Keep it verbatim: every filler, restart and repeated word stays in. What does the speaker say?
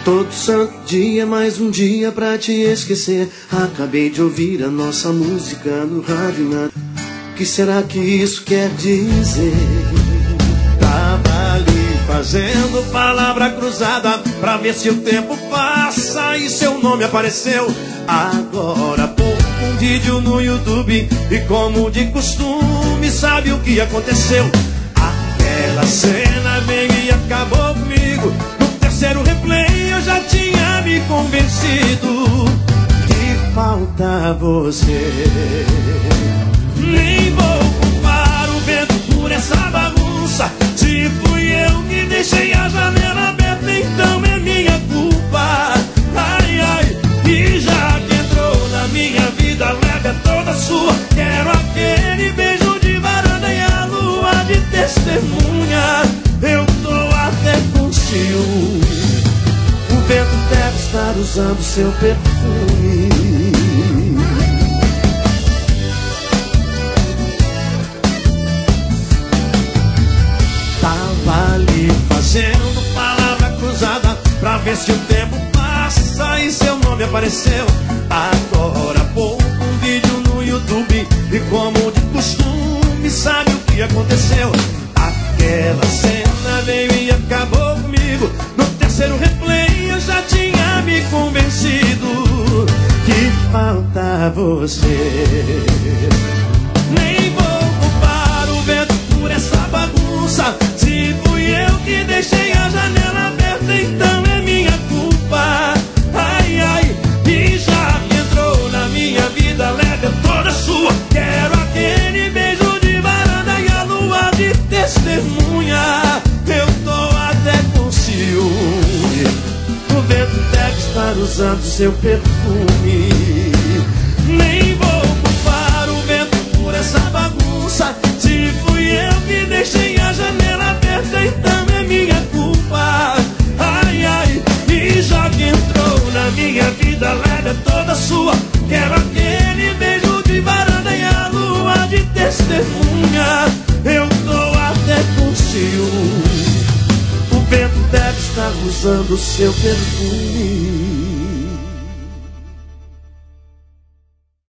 Todo santo dia, mais um dia pra te esquecer. Acabei de ouvir a nossa música no rádio. O que será que isso quer dizer? Tava ali fazendo palavra cruzada pra ver se o tempo passa e seu nome apareceu. Agora pouco um vídeo no YouTube e como de costume sabe o que aconteceu. Aquela cena veio e acabou comigo. No terceiro replay eu já tinha me convencido que falta você. Nem vou culpar o vento por essa bagunça. Se fui eu que deixei a janela aberta, então é minha culpa. Ai, ai, e já que entrou na minha vida, leve é toda sua. Quero aquele beijo de varanda e a lua de testemunha. Eu tô até com ciúme. O vento deve estar usando seu perfume. Tava ali fazendo palavra cruzada pra ver se o tempo passa e seu nome apareceu. Agora há pouco um vídeo no YouTube e como de costume sabe o que aconteceu. Aquela cena veio e acabou comigo. No terceiro replay eu já tinha me convencido que falta você. Nem vou culpar o vento por essa bagunça. Se fui eu que deixei a janela aberta, então é minha culpa. Ai, ai, e já que entrou na minha vida, leve é toda sua. Quero aquele beijo de varanda e a lua de testemunha. Eu tô até com ciúme. O vento deve estar usando seu perfume. Nem vou culpar o vento por essa bagunça. Se fui eu que deixei a janela aberta, então é minha culpa. Ai, ai, e já que entrou na minha vida, leve é toda sua. Quero aquele beijo de varanda e a lua de testemunha. Eu tô até com ciúme. O vento deve estar usando seu perfume.